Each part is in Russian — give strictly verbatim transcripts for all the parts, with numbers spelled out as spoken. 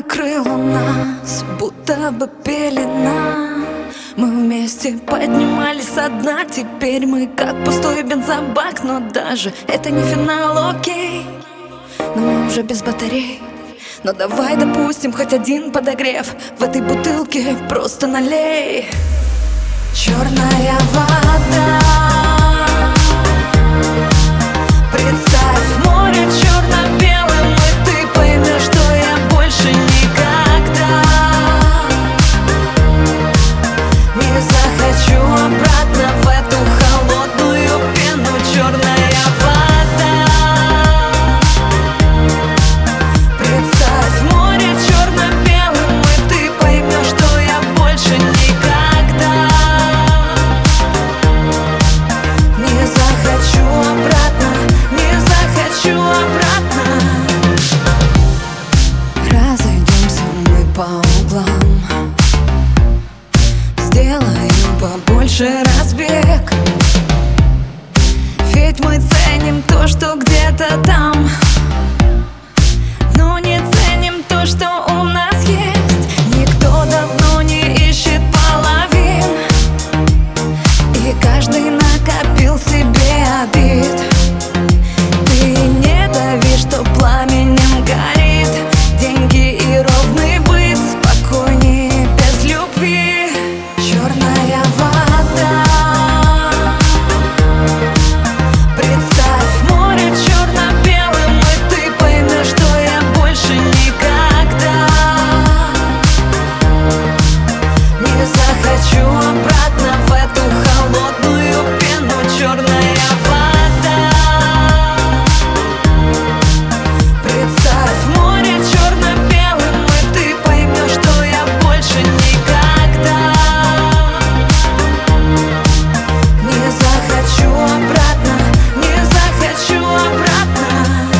накрыла нас, будто бы пелена. Мы вместе поднимались со дна, теперь мы как пустой бензобак. Но даже это не финал, окей, но мы уже без батарей. Но давай допустим хоть один подогрев, в этой бутылке просто налей. Черная вода, представь море черно-белым, и ты поймешь, что я больше никогда не захочу обратно в эту холодную пену. Черная вода, представь море черно-белым, и ты поймешь, что я больше никогда не захочу обратно, не захочу обратно. Разойдемся мы по углам, сделаем побольше разбег, ведь мы ценим то, что где-то там, но не ценим то, что у нас есть. Никто давно не ищет половин, и каждый накопил себе обид. Ты не дави, что пламенем горит деньги и ровный быт, спокойнее без любви. Черная вода, представь море черно-белым, и ты поймешь, что я больше никогда не захочу обратно в эту холодную пену. Черная вода, представь море черно-белым, и ты поймешь, что я больше никогда не захочу обратно, не захочу обратно.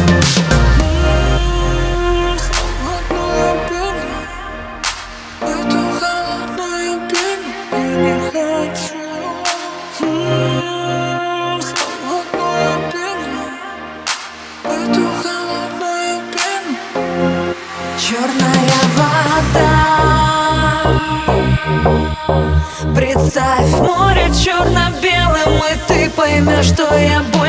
М, холодную пену, эту холодную пену я не хочу. М, холодную пену, эту холодную пену. Черная вода, представь море черно-белым, и ты поймешь, что я буду